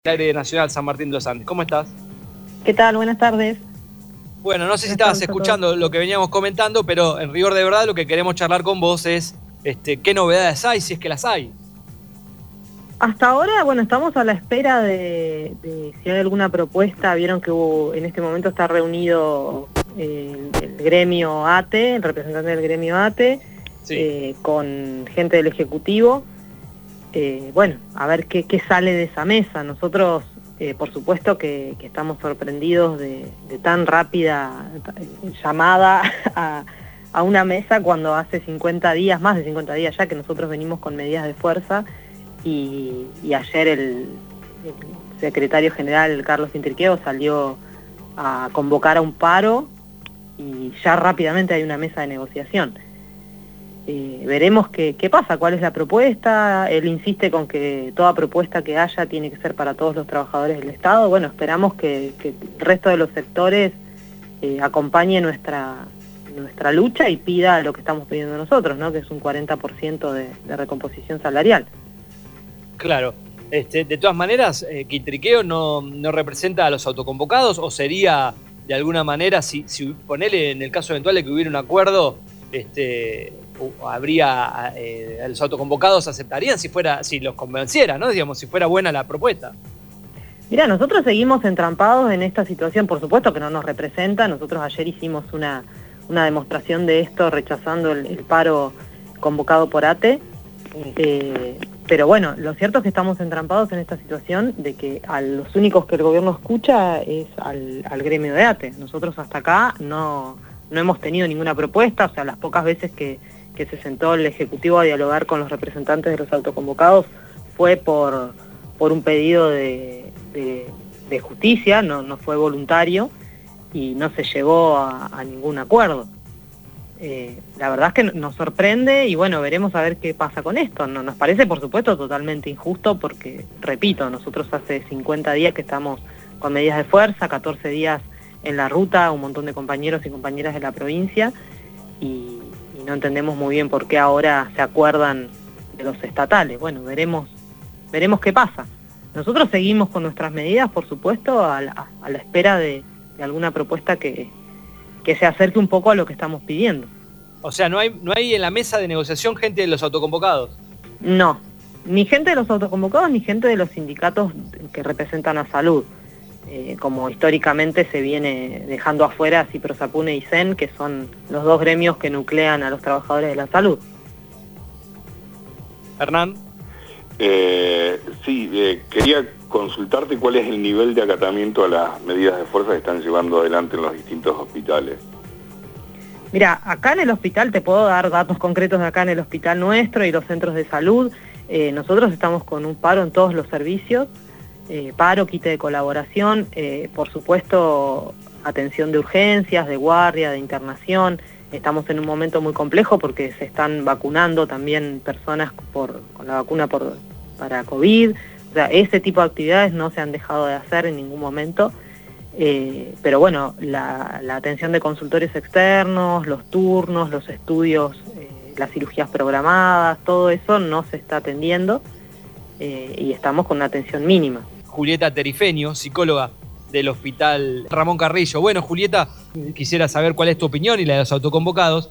Aire Nacional San Martín de los Andes. ¿Cómo estás? ¿Qué tal? Buenas tardes. Bueno, no sé si estabas escuchando lo que veníamos comentando, pero en rigor de verdad lo que queremos charlar con vos es qué novedades hay, si es que las hay. Hasta ahora, bueno, estamos a la espera de si hay alguna propuesta. Vieron que en este momento está reunido el gremio ATE, el representante del gremio ATE, Sí. con gente del Ejecutivo. Bueno, a ver qué sale de esa mesa. Nosotros, por supuesto que estamos sorprendidos de tan rápida llamada a una mesa cuando hace 50 días, más de 50 días ya, que nosotros venimos con medidas de fuerza y ayer el secretario general Carlos Intriqueo salió a convocar a un paro y ya rápidamente hay una mesa de negociación. Veremos qué pasa, cuál es la propuesta. Él insiste con que toda propuesta que haya tiene que ser para todos los trabajadores del Estado. Bueno, esperamos que el resto de los sectores acompañe nuestra lucha y pida lo que estamos pidiendo nosotros, ¿no? Que es un 40% de recomposición salarial. Claro. De todas maneras, que Intriqueo no representa a los autoconvocados, o sería de alguna manera, si ponele en el caso eventual de que hubiera un acuerdo, habría los autoconvocados aceptarían si los convenciera, ¿no? Digamos, si fuera buena la propuesta. Mirá, nosotros seguimos entrampados en esta situación, por supuesto que no nos representa. Nosotros ayer hicimos una demostración de esto rechazando el paro convocado por ATE, pero bueno, lo cierto es que estamos entrampados en esta situación de que a los únicos que el gobierno escucha es al gremio de ATE. Nosotros hasta acá no hemos tenido ninguna propuesta, o sea, las pocas veces que se sentó el Ejecutivo a dialogar con los representantes de los autoconvocados fue por un pedido de justicia, no fue voluntario y no se llegó a ningún acuerdo. La verdad es que nos sorprende y bueno, veremos a ver qué pasa con esto. Nos parece, por supuesto, totalmente injusto porque, repito, nosotros hace 50 días que estamos con medidas de fuerza, 14 días en la ruta, un montón de compañeros y compañeras de la provincia y no entendemos muy bien por qué ahora se acuerdan de los estatales. Bueno, veremos qué pasa. Nosotros seguimos con nuestras medidas, por supuesto, a la espera de alguna propuesta que se acerque un poco a lo que estamos pidiendo. O sea, no hay en la mesa de negociación gente de los autoconvocados. No, ni gente de los autoconvocados ni gente de los sindicatos que representan a salud. Como históricamente se viene dejando afuera Ciprosapune y CEN, que son los dos gremios que nuclean a los trabajadores de la salud. Hernán. Quería consultarte cuál es el nivel de acatamiento a las medidas de fuerza que están llevando adelante en los distintos hospitales. Mira, acá en el hospital, te puedo dar datos concretos de acá en el hospital nuestro y los centros de salud. Nosotros estamos con un paro en todos los servicios, paro, quite de colaboración, por supuesto atención de urgencias, de guardia, de internación. Estamos en un momento muy complejo porque se están vacunando también personas con la vacuna para COVID. O sea, ese tipo de actividades no se han dejado de hacer en ningún momento. Pero bueno, la atención de consultorios externos, los turnos, los estudios, las cirugías programadas, todo eso no se está atendiendo y estamos con una atención mínima. Julieta Terifeño, psicóloga del Hospital Ramón Carrillo. Bueno, Julieta, quisiera saber cuál es tu opinión y la de los autoconvocados.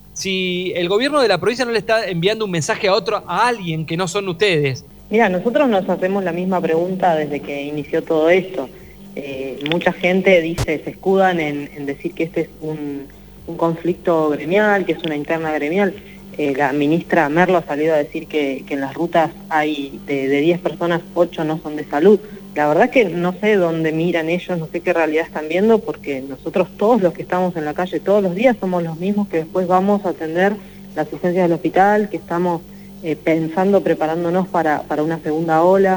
Si el gobierno de la provincia no le está enviando un mensaje a alguien que no son ustedes. Mira, nosotros nos hacemos la misma pregunta desde que inició todo esto. Mucha gente se escudan en decir que este es un conflicto gremial, que es una interna gremial. La ministra Merlo ha salido a decir que en las rutas hay de 10 personas, 8 no son de salud. La verdad es que no sé dónde miran ellos, no sé qué realidad están viendo, porque nosotros todos los que estamos en la calle todos los días somos los mismos que después vamos a atender las urgencias del hospital, que estamos preparándonos para una segunda ola.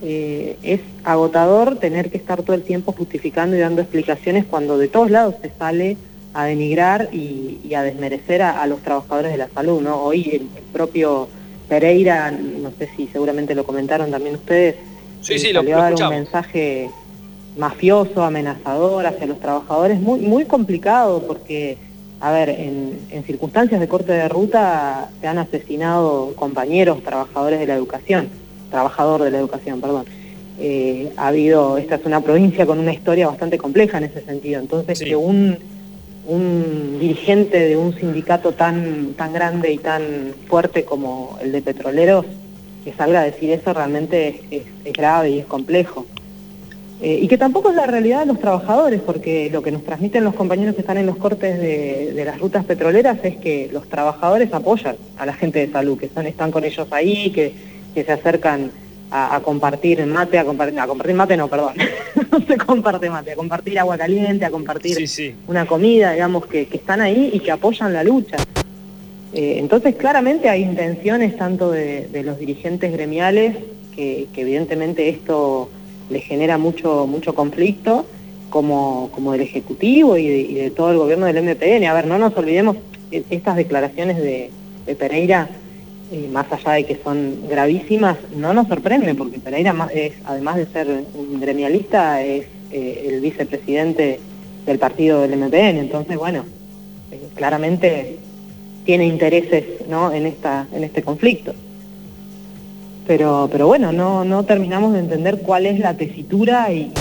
Es agotador tener que estar todo el tiempo justificando y dando explicaciones cuando de todos lados se sale a denigrar y a desmerecer a los trabajadores de la salud, ¿no? Hoy el propio Pereira, no sé si seguramente lo comentaron también ustedes, Sí, salió lo a dar escuchamos. un mensaje mafioso, amenazador hacia los trabajadores, muy, muy complicado porque, a ver, en circunstancias de corte de ruta se han asesinado compañeros, trabajador de la educación, perdón. esta es una provincia con una historia bastante compleja en ese sentido, entonces Sí. que un dirigente de un sindicato tan grande y tan fuerte como el de petroleros, que salga a decir eso realmente es grave y es complejo. Y que tampoco es la realidad de los trabajadores, porque lo que nos transmiten los compañeros que están en los cortes de las rutas petroleras es que los trabajadores apoyan a la gente de salud, que están con ellos ahí, que se acercan a compartir mate, a compartir mate no, perdón, no se comparte mate, a compartir agua caliente, a compartir una comida, digamos, que están ahí y que apoyan la lucha. Entonces claramente hay intenciones tanto de los dirigentes gremiales, que evidentemente esto les genera mucho conflicto, como del Ejecutivo y de todo el gobierno del MPN. A ver, no nos olvidemos, estas declaraciones de Pereira, más allá de que son gravísimas, no nos sorprende, porque Pereira, además de ser un gremialista, es el vicepresidente del partido del MPN. Entonces, bueno, claramente tiene intereses, ¿no?, en este conflicto. Pero bueno, no terminamos de entender cuál es la tesitura y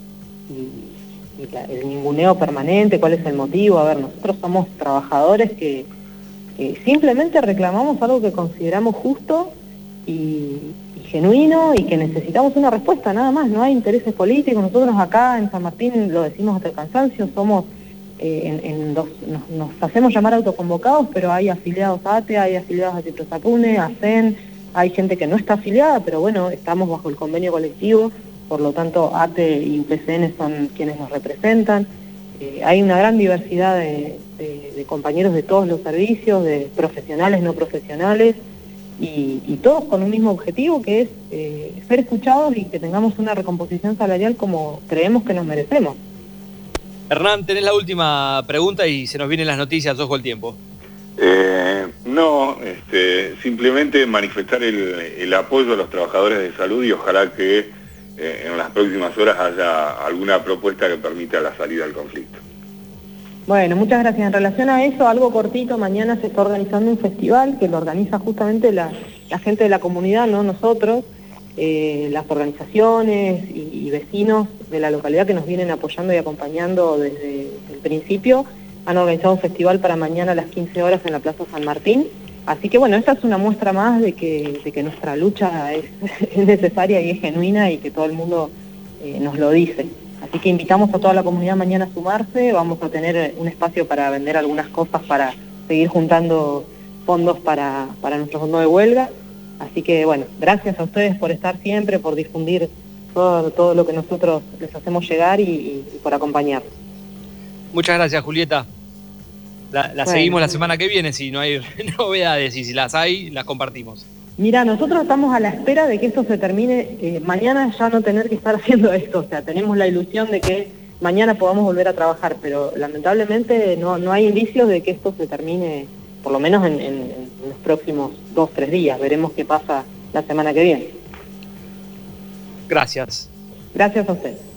el ninguneo permanente, cuál es el motivo. A ver, nosotros somos trabajadores que simplemente reclamamos algo que consideramos justo y genuino, y que necesitamos una respuesta, nada más. No hay intereses políticos. Nosotros acá en San Martín lo decimos hasta el cansancio, somos nos hacemos llamar autoconvocados, pero hay afiliados a ATE, hay afiliados a Ciprosapune, a CEN, hay gente que no está afiliada, pero bueno, estamos bajo el convenio colectivo, por lo tanto ATE y UPCN son quienes nos representan. Hay una gran diversidad de compañeros de todos los servicios, de profesionales, no profesionales, y todos con un mismo objetivo, que es ser escuchados y que tengamos una recomposición salarial como creemos que nos merecemos. Hernán, tenés la última pregunta y se nos vienen las noticias, ojo el tiempo. No, simplemente manifestar el apoyo a los trabajadores de salud, y ojalá que en las próximas horas haya alguna propuesta que permita la salida del conflicto. Bueno, muchas gracias. En relación a eso, algo cortito, mañana se está organizando un festival que lo organiza justamente la gente de la comunidad, no nosotros, las organizaciones y vecinos de la localidad que nos vienen apoyando y acompañando desde el principio. Han organizado un festival para mañana a las 15 horas en la Plaza San Martín. Así que bueno, esta es una muestra más de que nuestra lucha es necesaria y es genuina, y que todo el mundo nos lo dice. Así que invitamos a toda la comunidad mañana a sumarse. Vamos a tener un espacio para vender algunas cosas, para seguir juntando fondos para nuestro fondo de huelga. Así que bueno, gracias a ustedes por estar siempre, por difundir todo lo que nosotros les hacemos llegar y por acompañarnos. Muchas gracias, Julieta. La seguimos la semana que viene, si no hay novedades, y si las hay, las compartimos. Mira, nosotros estamos a la espera de que esto se termine, mañana ya no tener que estar haciendo esto. O sea, tenemos la ilusión de que mañana podamos volver a trabajar, pero lamentablemente no hay indicios de que esto se termine, por lo menos en los próximos 2-3 días. Veremos qué pasa la semana que viene. Gracias. Gracias a usted.